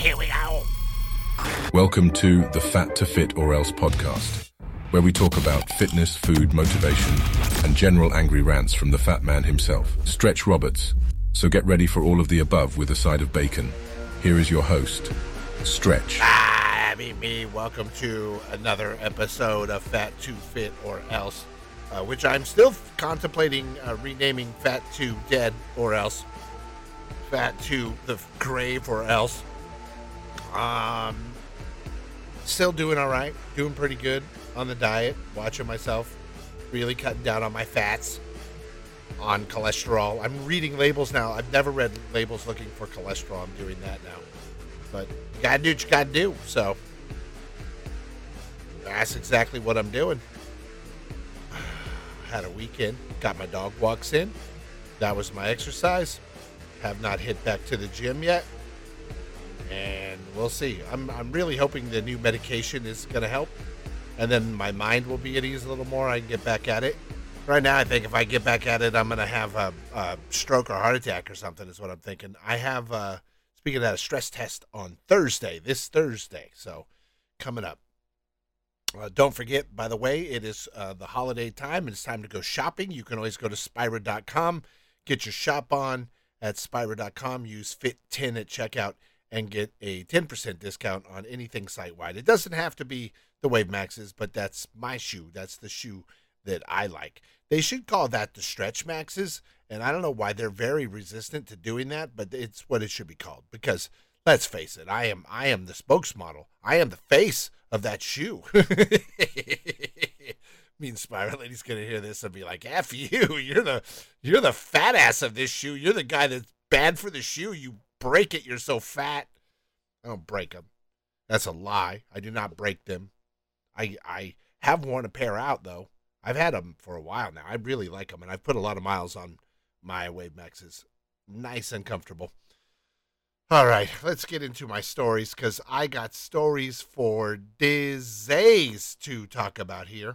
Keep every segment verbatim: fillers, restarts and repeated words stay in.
Here we go. Welcome to the Fat to Fit or Else podcast, where we talk about fitness, food, motivation, and general angry rants from the fat man himself, Stretch Roberts. So get ready for all of the above with a side of bacon. Here is your host, Stretch. Ah, I mean me. Welcome to another episode of Fat to Fit or Else, uh, which I'm still contemplating uh, renaming Fat to Dead or Else, Fat to the Grave or Else. Um, still doing all right, doing pretty good on the diet, watching myself, really cutting down on my fats, on cholesterol. I'm reading labels now. I've never read labels looking for cholesterol. I'm doing that now. But you gotta do what you gotta do. So that's exactly what I'm doing. Had a weekend, got my dog walks in. That was my exercise. Have not hit back to the gym yet. And we'll see. I'm I'm really hoping the new medication is going to help. And then my mind will be at ease a little more. I can get back at it. Right now, I think if I get back at it, I'm going to have a, a stroke or heart attack or something is what I'm thinking. I have, uh, speaking of that, a stress test on Thursday, this Thursday. So coming up. Uh, don't forget, by the way, it is uh, the holiday time. And it's time to go shopping. You can always go to Spira dot com. Get your shop on at Spira dot com. Use Fit ten at checkout and get a ten percent discount on anything site-wide. It doesn't have to be the Wave Maxes, but that's my shoe. That's the shoe that I like. They should call that the Stretch Maxes, and I don't know why they're very resistant to doing that, but it's what it should be called. Because let's face it, I am I am the spokesmodel. I am the face of that shoe. Mean Spira Lady's gonna hear this and be like, "F you! You're the you're the fat ass of this shoe. You're the guy that's bad for the shoe. You break it. You're so fat." I don't break them. That's a lie. I do not break them. I I have worn a pair out though. I've had them for a while now. I really like them, and I've put a lot of miles on my Wave Maxes. Nice and comfortable. All right, let's get into my stories because I got stories for days to talk about here.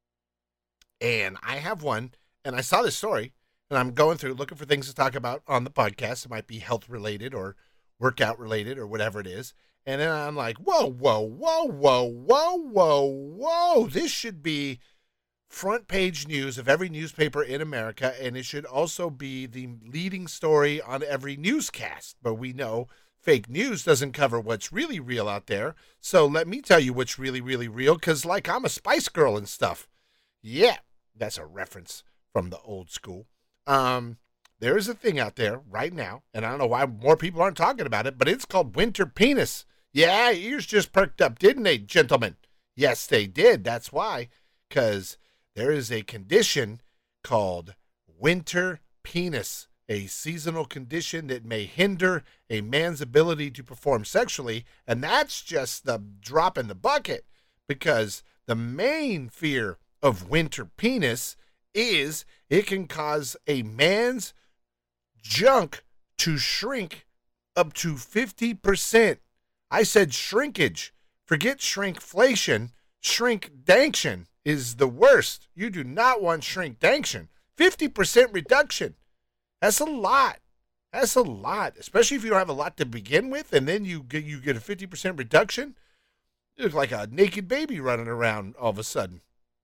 And I have one, and I saw this story, and I'm going through looking for things to talk about on the podcast. It might be health related or workout related or whatever it is. And then I'm like, whoa, whoa, whoa, whoa, whoa, whoa, whoa. This should be front page news of every newspaper in America, and it should also be the leading story on every newscast. But we know fake news doesn't cover what's really real out there. So let me tell you what's really, really real, because like I'm a Spice Girl and stuff. Yeah, that's a reference from the old school. Um, there is a thing out there right now, and I don't know why more people aren't talking about it, but it's called winter penis. Yeah, ears just perked up, didn't they, gentlemen? Yes, they did. That's why, because there is a condition called winter penis, a seasonal condition that may hinder a man's ability to perform sexually, and that's just the drop in the bucket, because the main fear of winter penis is it can cause a man's junk to shrink up to fifty percent. I said shrinkage. Forget shrinkflation. Shrinkdanction is the worst. You do not want shrinkdanction. fifty percent reduction. That's a lot. That's a lot, especially if you don't have a lot to begin with, and then you get you get a fifty percent reduction. You look like a naked baby running around all of a sudden.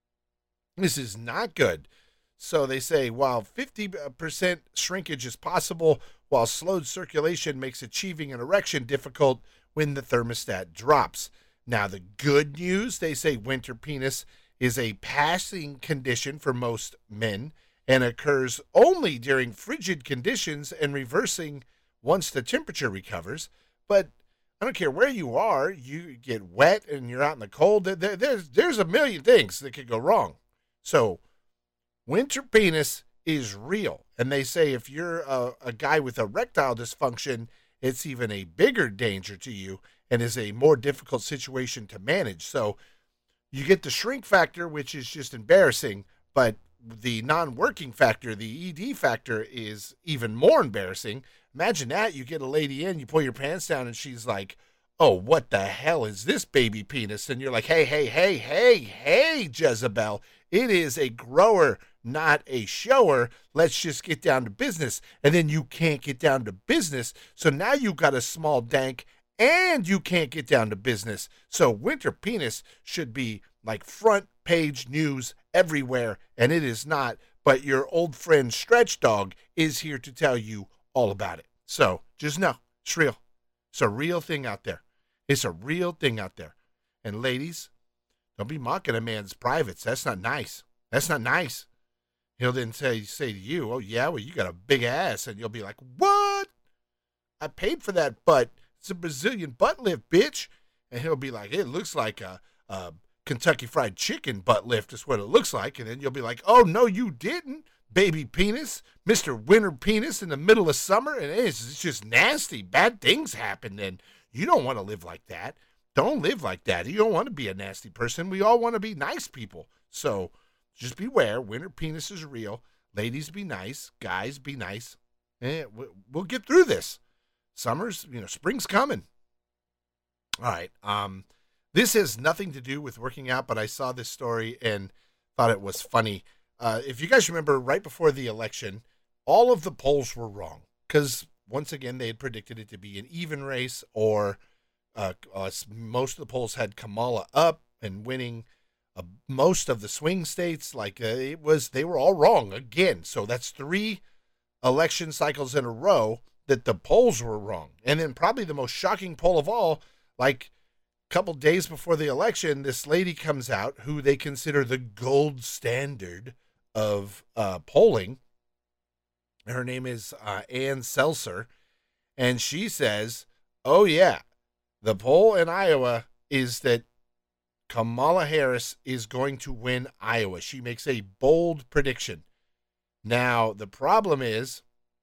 This is not good. So they say while fifty percent shrinkage is possible, while slowed circulation makes achieving an erection difficult when the thermostat drops. Now the good news, they say winter penis is a passing condition for most men and occurs only during frigid conditions and reversing once the temperature recovers. But I don't care where you are, you get wet and you're out in the cold. There, there's, there's a million things that could go wrong. So winter penis is real. And they say if you're a, a guy with erectile dysfunction, it's even a bigger danger to you and is a more difficult situation to manage. So you get the shrink factor, which is just embarrassing, but the non-working factor, the E D factor, is even more embarrassing. Imagine that. You get a lady in, you pull your pants down, and she's like, "Oh, what the hell is this baby penis?" And you're like, hey, hey, hey, hey, hey, Jezebel, it is a grower, not a shower. Let's just get down to business. And then you can't get down to business. So now you've got a small dank and you can't get down to business. So winter penis should be like front page news everywhere, and it is not. But your old friend Stretch Dog is here to tell you all about it. So just know, it's real. It's a real thing out there. It's a real thing out there. And ladies, don't be mocking a man's privates. That's not nice. That's not nice. He'll then say, say to you, oh, yeah, well, you got a big ass. And you'll be like, what? I paid for that butt. It's a Brazilian butt lift, bitch. And he'll be like, it looks like a, a Kentucky Fried Chicken butt lift is what it looks like. And then you'll be like, oh, no, you didn't, baby penis, Mister Winter Penis in the middle of summer. And it's, it's just nasty. Bad things happen. And you don't want to live like that. Don't live like that. You don't want to be a nasty person. We all want to be nice people. So just beware. Winter penis is real. Ladies, be nice. Guys, be nice. And we'll get through this. Summer's, you know, spring's coming. All right. Um, this has nothing to do with working out, but I saw this story and thought it was funny. Uh, if you guys remember, right before the election, all of the polls were wrong because, once again, they had predicted it to be an even race, or uh, uh, most of the polls had Kamala up and winning uh, most of the swing states. Like uh, it was, they were all wrong again. So that's three election cycles in a row that the polls were wrong. And then probably the most shocking poll of all, like a couple days before the election, this lady comes out who they consider the gold standard of uh, polling. Her name is uh, Ann Seltzer. And she says, oh, yeah, the poll in Iowa is that Kamala Harris is going to win Iowa. She makes a bold prediction. Now, the problem is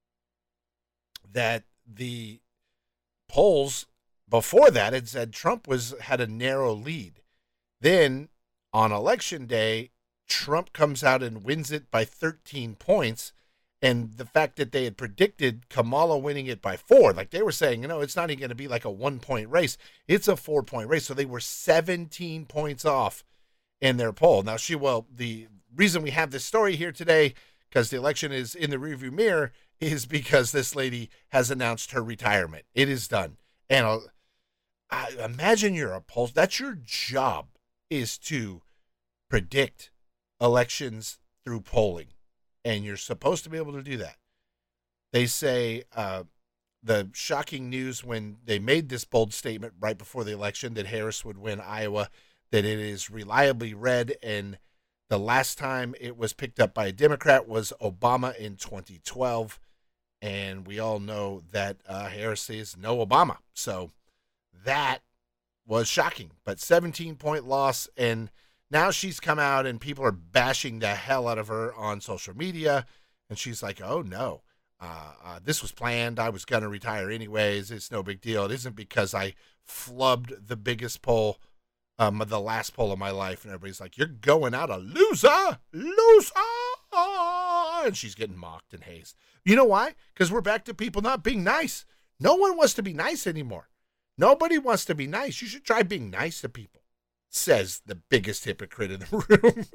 that the polls before that had said Trump was had a narrow lead. Then on election day, Trump comes out and wins it by thirteen points. And the fact that they had predicted Kamala winning it by four, like they were saying, you know, it's not even going to be like a one point race. It's a four point race. So they were seventeen points off in their poll. Now, she, well, the reason we have this story here today, because the election is in the rearview mirror, is because this lady has announced her retirement. It is done. And uh, I imagine you're a poll. That's your job, is to predict elections through polling. And you're supposed to be able to do that. They say uh, the shocking news when they made this bold statement right before the election that Harris would win Iowa, that it is reliably read, and the last time it was picked up by a Democrat was Obama in twenty twelve. And we all know that uh, Harris is no Obama. So that was shocking. But seventeen-point loss, and now she's come out and people are bashing the hell out of her on social media. And she's like, oh, no, uh, uh, this was planned. I was going to retire anyways. It's no big deal. It isn't because I flubbed the biggest poll, um, the last poll of my life. And everybody's like, you're going out a loser, loser. And she's getting mocked and hazed. You know why? Because we're back to people not being nice. No one wants to be nice anymore. Nobody wants to be nice. You should try being nice to people, says the biggest hypocrite in the room.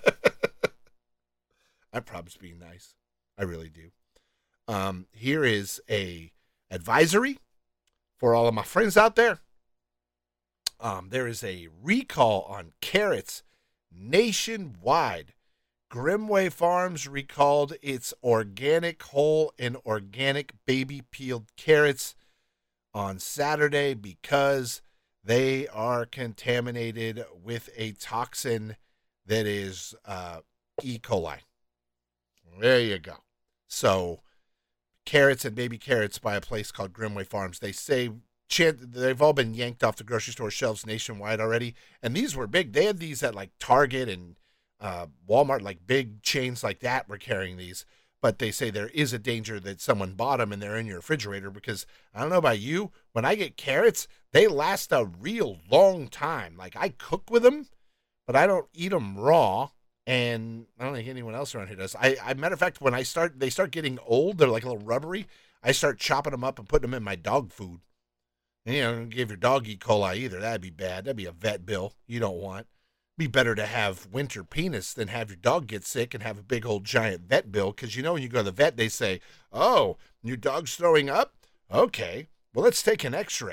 I promise being nice. I really do. Um, here is a advisory for all of my friends out there. Um, there is a recall on carrots nationwide. Grimway Farms recalled its organic whole and organic baby peeled carrots on Saturday because they are contaminated with a toxin that is uh, E. coli. There you go. So carrots and baby carrots by a place called Grimway Farms. They say they've all been yanked off the grocery store shelves nationwide already. And these were big. They had these at like Target and uh, Walmart, like big chains like that were carrying these. But they say there is a danger that someone bought them and they're in your refrigerator, because I don't know about you, when I get carrots, they last a real long time. Like I cook with them, but I don't eat them raw. And I don't think anyone else around here does. I, I matter of fact, when I start, they start getting old, they're like a little rubbery. I start chopping them up and putting them in my dog food. And you know, don't give your dog E. coli either. That'd be bad. That'd be a vet bill you don't want. Be better to have winter penis than have your dog get sick and have a big old giant vet bill. Because you know, when you go to the vet, they say, oh, your dog's throwing up? Okay, well, let's take an x-ray.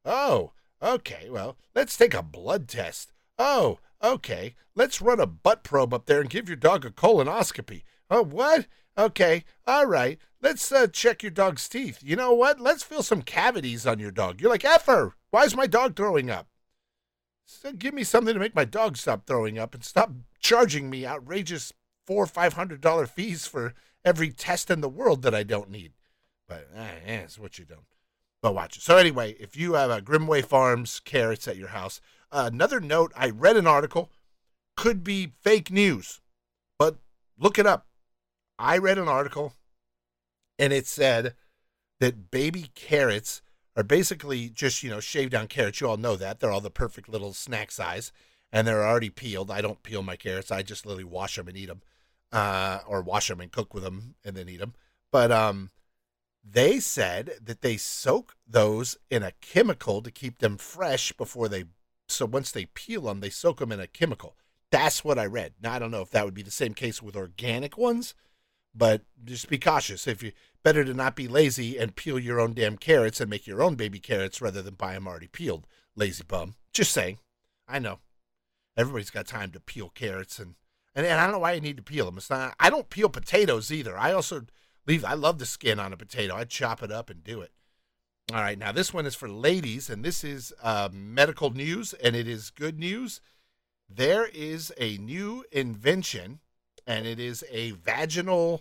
Oh, okay. Well, let's take a blood test. Oh, okay. Let's run a butt probe up there and give your dog a colonoscopy. Oh, what? Okay. All right. Let's uh, check your dog's teeth. You know what? Let's fill some cavities on your dog. You're like, Effer, why is my dog throwing up? So give me something to make my dog stop throwing up and stop charging me outrageous four or five hundred dollar fees for every test in the world that I don't need. But eh, eh, it's what you don't. But watch it. So anyway, if you have a Grimway Farms carrots at your house, uh, another note, I read an article, could be fake news, but look it up. I read an article, and it said that baby carrots are basically just, you know, shaved down carrots. You all know that. They're all the perfect little snack size, and they're already peeled. I don't peel my carrots. I just literally wash them and eat them, uh, or wash them and cook with them and then eat them. But um, they said that they soak those in a chemical to keep them fresh before they, so once they peel them, they soak them in a chemical. That's what I read. Now, I don't know if that would be the same case with organic ones, but just be cautious. If you better to not be lazy and peel your own damn carrots and make your own baby carrots rather than buy them already peeled. Lazy bum. Just saying. I know. Everybody's got time to peel carrots, and, and, and I don't know why you need to peel them. It's not. I don't peel potatoes either. I also leave. I love the skin on a potato. I chop it up and do it. All right. Now this one is for ladies, and this is uh, medical news, and it is good news. There is a new invention, and it is a vaginal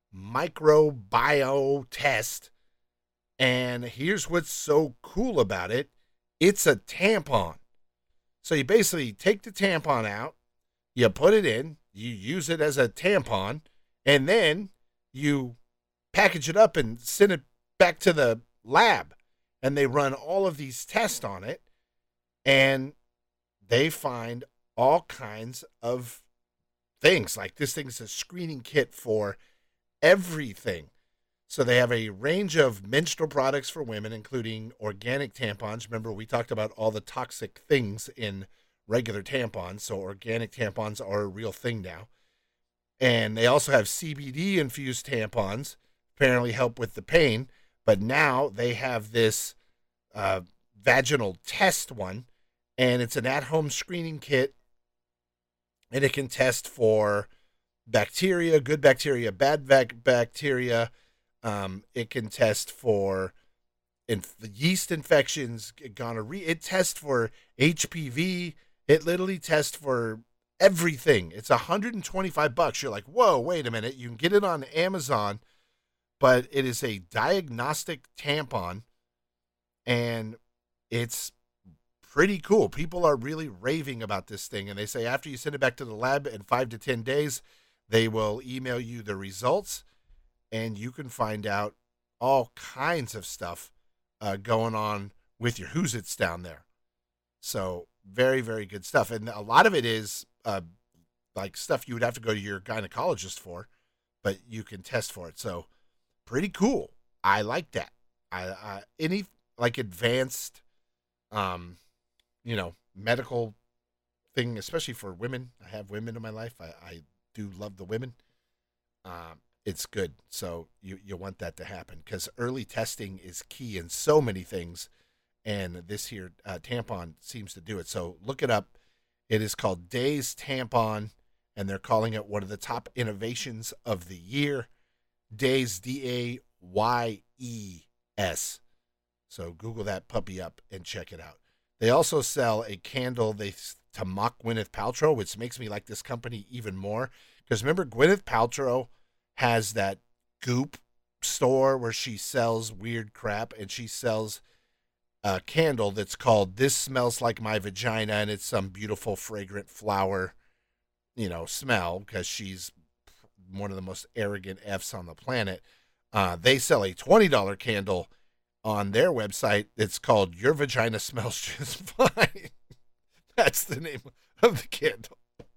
microbiome test. And here's what's so cool about it. It's a tampon. So you basically take the tampon out, you put it in, you use it as a tampon, and then you package it up and send it back to the lab. And they run all of these tests on it, and they find all kinds of things. Like this thing is a screening kit for everything. So they have a range of menstrual products for women, including organic tampons. Remember, we talked about all the toxic things in regular tampons. So organic tampons are a real thing now. And they also have C B D infused tampons, apparently help with the pain. But now they have this uh, vaginal test one, and it's an at-home screening kit. And it can test for bacteria, good bacteria, bad vac- bacteria. Um, it can test for inf- yeast infections, gonorrhea. It tests for H P V. It literally tests for everything. It's one hundred twenty-five bucks. You're like, whoa, wait a minute. You can get it on Amazon, but it is a diagnostic tampon, and it's pretty cool. People are really raving about this thing, and they say after you send it back to the lab in five to ten days, they will email you the results, and you can find out all kinds of stuff uh, going on with your who's-its down there. So very, very good stuff. And a lot of it is uh, like stuff you would have to go to your gynecologist for, but you can test for it. So pretty cool. I like that. I, I any like advanced, um, you know, medical thing, especially for women. I have women in my life. I, I do love the women. Um, it's good. So you, you want that to happen because early testing is key in so many things. And this here uh, tampon seems to do it. So look it up. It is called Days Tampon, and they're calling it one of the top innovations of the year. Days, D A Y E S. So Google that puppy up and check it out. They also sell a candle they to mock Gwyneth Paltrow, which makes me like this company even more. Because remember, Gwyneth Paltrow has that Goop store where she sells weird crap, and she sells a candle that's called This Smells Like My Vagina, and it's some beautiful fragrant flower, you know, smell, because she's one of the most arrogant F's on the planet. Uh, they sell a twenty dollar candle on their website. It's called Your Vagina Smells Just Fine. That's the name of the candle.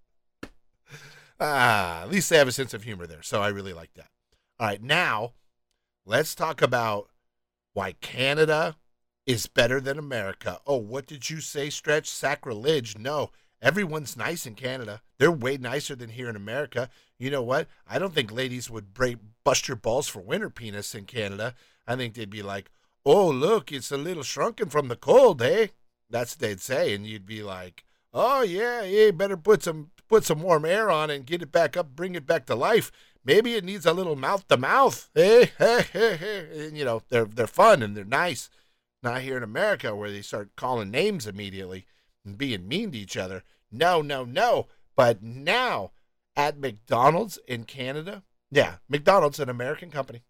Ah, at least they have a sense of humor there, so I really like that. All right, now let's talk about why Canada is better than America. Oh, what did you say, Stretch? Sacrilege. No, everyone's nice in Canada. They're way nicer than here in America. You know what? I don't think ladies would break, bust your balls for winter penis in Canada. I think they'd be like, oh, look, it's a little shrunken from the cold, eh? That's what they'd say. And you'd be like, oh, yeah, yeah, better put some put some warm air on it and get it back up, bring it back to life. Maybe it needs a little mouth to mouth. Hey, hey, hey, hey. And, you know, they're, they're fun and they're nice. Not here in America where they start calling names immediately and being mean to each other. No, no, no. But now at McDonald's in Canada, yeah, McDonald's, an American company,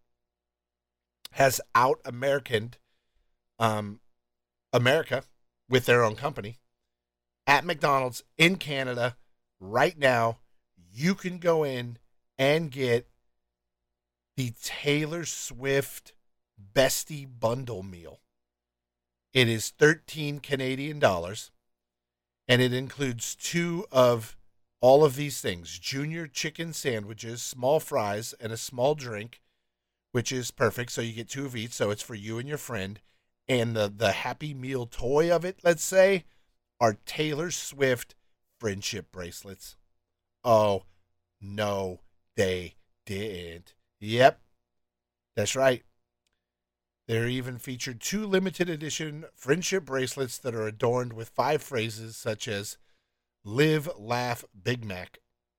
has out-Americaned um, America with their own company. At McDonald's in Canada right now, you can go in and get the Taylor Swift Bestie Bundle meal. It is thirteen Canadian dollars, and it includes two of all of these things: junior chicken sandwiches, small fries, and a small drink, which is perfect. So you get two of each, so it's for you and your friend. And the, the Happy Meal toy of it, let's say, are Taylor Swift friendship bracelets. Oh, no, they didn't. Yep, that's right. They're even featured two limited edition friendship bracelets that are adorned with five phrases such as Live, Laugh, Big Mac.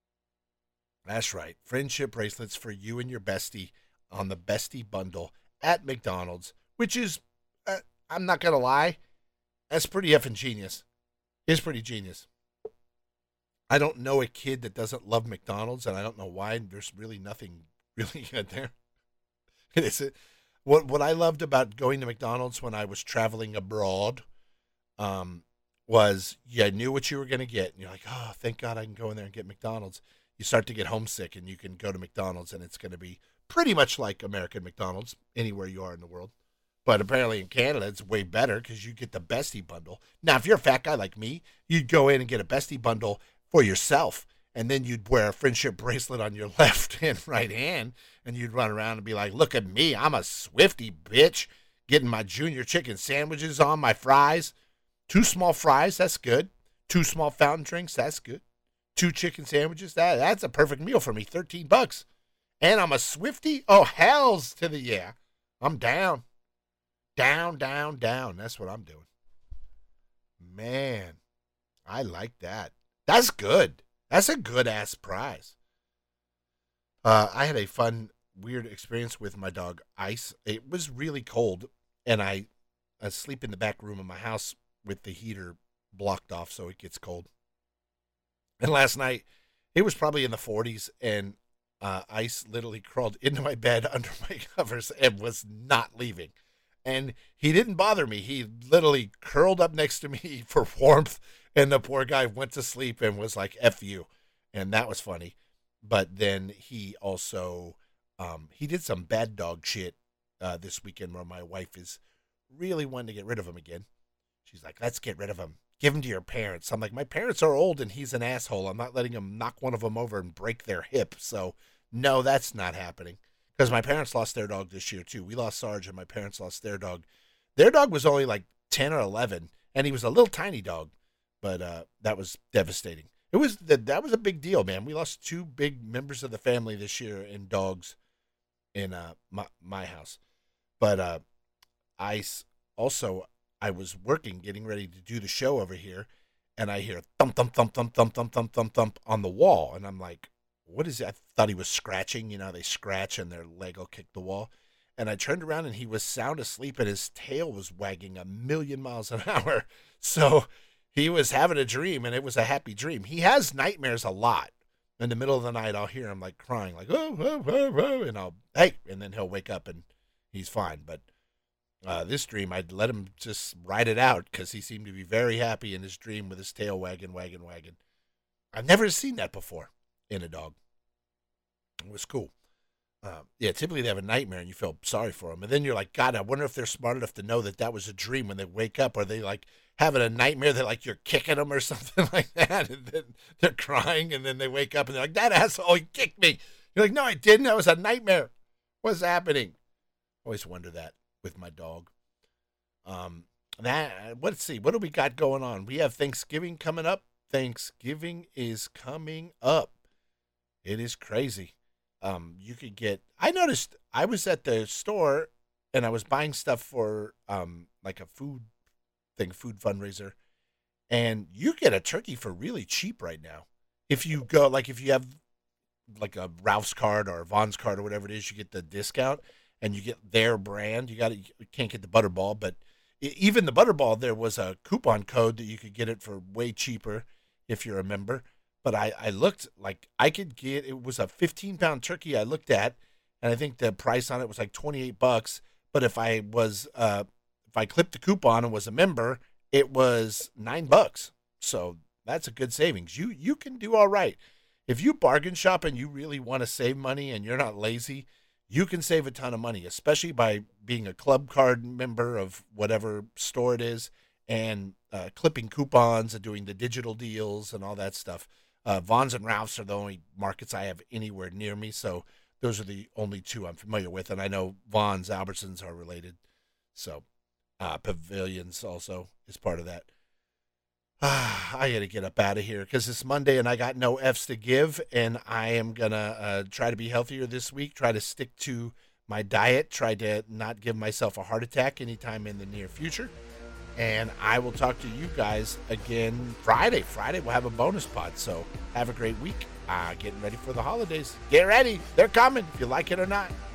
That's right. Friendship bracelets for you and your bestie on the Bestie Bundle at McDonald's, which is, uh, I'm not going to lie, that's pretty effing genius. It's pretty genius. I don't know a kid that doesn't love McDonald's, and I don't know why. There's really nothing really good there. It's a, what what I loved about going to McDonald's when I was traveling abroad um, was you knew what you were going to get. And you're like, oh, thank God I can go in there and get McDonald's. You start to get homesick, and you can go to McDonald's, and it's going to be pretty much like American McDonald's anywhere you are in the world. But apparently in Canada, it's way better because you get the Bestie Bundle. Now, if you're a fat guy like me, you'd go in and get a Bestie Bundle for yourself, and then you'd wear a friendship bracelet on your left and right hand, and you'd run around and be like, look at me, I'm a Swifty, bitch, getting my junior chicken sandwiches on, my fries. Two small fries, that's good. Two small fountain drinks, that's good. Two chicken sandwiches, that that's a perfect meal for me, thirteen bucks. And I'm a Swifty? Oh, hells to the yeah. I'm down. Down, down, down. That's what I'm doing. Man, I like that. That's good. That's a good-ass prize. Uh, I had a fun, weird experience with my dog, Ice. It was really cold, and I, I sleep in the back room of my house with the heater blocked off so it gets cold. And last night, it was probably in the forties, and uh, Ice literally crawled into my bed under my covers and was not leaving. And he didn't bother me. He literally curled up next to me for warmth, and the poor guy went to sleep and was like, F you. And that was funny. But then he also, um, he did some bad dog shit uh, this weekend where my wife is really wanting to get rid of him again. She's like, let's get rid of him. Give him to your parents. I'm like, my parents are old and he's an asshole. I'm not letting him knock one of them over and break their hip. So, no, that's not happening. Because my parents lost their dog this year, too. We lost Sarge, and my parents lost their dog. Their dog was only like ten or eleven, and he was a little tiny dog. But uh, that was devastating. It was That was a big deal, man. We lost two big members of the family this year in dogs in uh, my, my house. But uh, I also, I was working, getting ready to do the show over here, and I hear thump, thump, thump, thump, thump, thump, thump, thump, thump on the wall. And I'm like, what is it? I thought he was scratching. You know, they scratch and their leg will kick the wall. And I turned around and he was sound asleep and his tail was wagging a million miles an hour. So he was having a dream and it was a happy dream. He has nightmares a lot. In the middle of the night, I'll hear him like crying, like, oh, oh, oh, oh, and I'll, hey, and then he'll wake up and he's fine. But uh, this dream, I'd let him just ride it out because he seemed to be very happy in his dream with his tail wagging, wagging, wagging. I've never seen that before in a dog. It was cool. Uh, yeah, typically they have a nightmare and you feel sorry for them. And then you're like, God, I wonder if they're smart enough to know that that was a dream when they wake up. Are they like having a nightmare that like you're kicking them or something like that? And then they're crying and then they wake up and they're like, that asshole, he kicked me. You're like, no, I didn't. That was a nightmare. What's happening? Always wonder that with my dog. Um, that let's see. What do we got going on? We have Thanksgiving coming up. Thanksgiving is coming up. It is crazy. Um, you could get, I noticed I was at the store and I was buying stuff for um like a food thing, food fundraiser, and you get a turkey for really cheap right now. If you go, like if you have like a Ralph's card or a Vaughn's card or whatever it is, you get the discount and you get their brand. You got you can't get the Butterball, but even the Butterball, there was a coupon code that you could get it for way cheaper if you're a member. But I, I looked like I could get, it was a fifteen pound turkey I looked at, and I think the price on it was like twenty-eight bucks. But if I was, uh, if I clipped the coupon and was a member, it was nine bucks. So that's a good savings. You, you can do all right. If you bargain shop and you really want to save money and you're not lazy, you can save a ton of money, especially by being a club card member of whatever store it is and uh, clipping coupons and doing the digital deals and all that stuff. Uh, Vaughn's and Ralph's are the only markets I have anywhere near me, so those are the only two I'm familiar with. And I know Vaughn's, Albertsons are related, so uh, Pavilions also is part of that. Ah, I got to get up out of here because it's Monday and I got no F's to give, and I am going to uh, try to be healthier this week, try to stick to my diet, try to not give myself a heart attack anytime in the near future. And I will talk to you guys again Friday. Friday, we'll have a bonus pod. So have a great week. Uh, getting ready for the holidays. Get ready. They're coming, if you like it or not.